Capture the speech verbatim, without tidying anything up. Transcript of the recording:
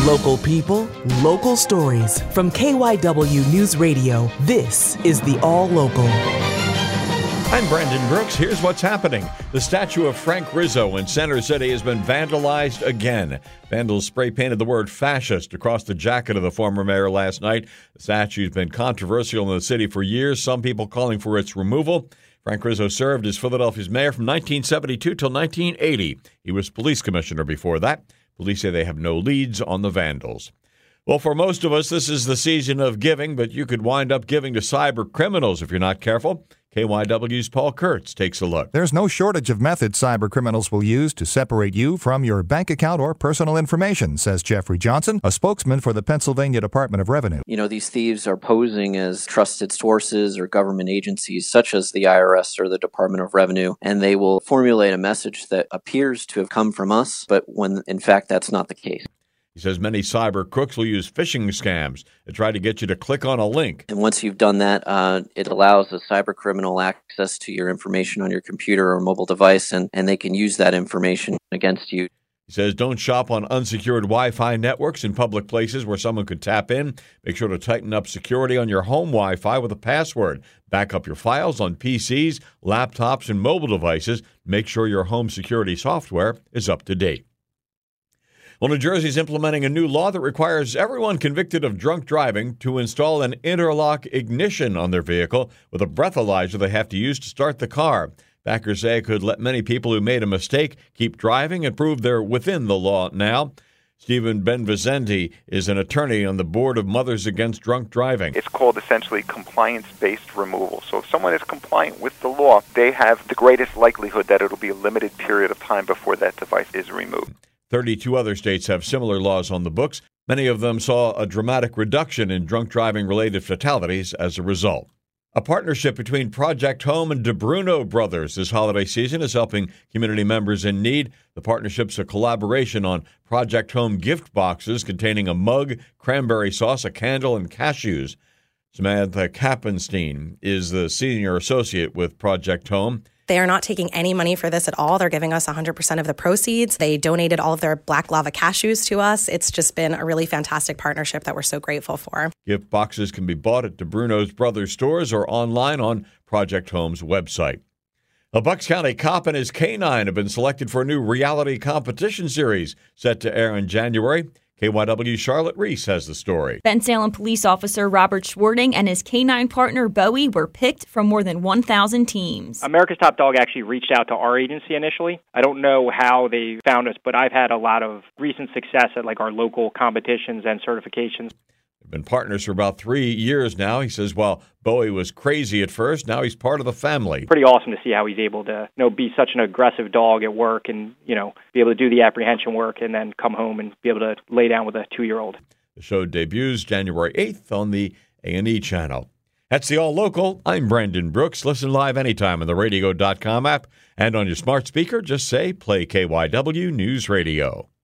Local people, local stories. From K Y W News Radio, this is the All Local. I'm Brandon Brooks. Here's what's happening. The statue of Frank Rizzo in Center City has been vandalized again. Vandals spray painted the word fascist across the jacket of the former mayor last night. The statue's been controversial in the city for years, some people calling for its removal. Frank Rizzo served as Philadelphia's mayor from nineteen seventy-two till nineteen eighty. He was police commissioner before that. Police say they have no leads on the vandals. Well, for most of us, this is the season of giving, but you could wind up giving to cyber criminals if you're not careful. K Y W's Paul Kurtz takes a look. There's no shortage of methods cyber criminals will use to separate you from your bank account or personal information, says Jeffrey Johnson, a spokesman for the Pennsylvania Department of Revenue. You know, these thieves are posing as trusted sources or government agencies such as the I R S or the Department of Revenue, and they will formulate a message that appears to have come from us, but when in fact that's not the case. He says many cyber crooks will use phishing scams to try to get you to click on a link. And once you've done that, uh, it allows a cyber criminal access to your information on your computer or mobile device, and, and they can use that information against you. He says don't shop on unsecured Wi-Fi networks in public places where someone could tap in. Make sure to tighten up security on your home Wi-Fi with a password. Back up your files on P Cs, laptops, and mobile devices. Make sure your home security software is up to date. Well, New Jersey is implementing a new law that requires everyone convicted of drunk driving to install an interlock ignition on their vehicle with a breathalyzer they have to use to start the car. Backers say it could let many people who made a mistake keep driving and prove they're within the law now. Stephen Benvicenti is an attorney on the Board of Mothers Against Drunk Driving. It's called essentially compliance-based removal. So if someone is compliant with the law, they have the greatest likelihood that it'll be a limited period of time before that device is removed. thirty-two other states have similar laws on the books. Many of them saw a dramatic reduction in drunk driving-related fatalities as a result. A partnership between Project Home and DeBruno Brothers this holiday season is helping community members in need. The partnership's a collaboration on Project Home gift boxes containing a mug, cranberry sauce, a candle, and cashews. Samantha Kappenstein is the senior associate with Project Home. They are not taking any money for this at all. They're giving us one hundred percent of the proceeds. They donated all of their black lava cashews to us. It's just been a really fantastic partnership that we're so grateful for. Gift boxes can be bought at DeBruno's Brothers stores or online on Project Home's website. A Bucks County cop and his canine have been selected for a new reality competition series set to air in January. K Y W's Charlotte Reese has the story. Bensalem police officer Robert Schwarting and his canine partner Bowie were picked from more than one thousand teams. America's Top Dog actually reached out to our agency initially. I don't know how they found us, but I've had a lot of recent success at like our local competitions and certifications. They've been partners for about three years now. He says while Bowie was crazy at first, now he's part of the family. Pretty awesome to see how he's able to, you know, be such an aggressive dog at work and, you know, be able to do the apprehension work and then come home and be able to lay down with a two-year-old. The show debuts January eighth on the A and E channel. That's the All Local. I'm Brandon Brooks. Listen live anytime on the radio dot com app and on your smart speaker. Just say play K Y W News Radio.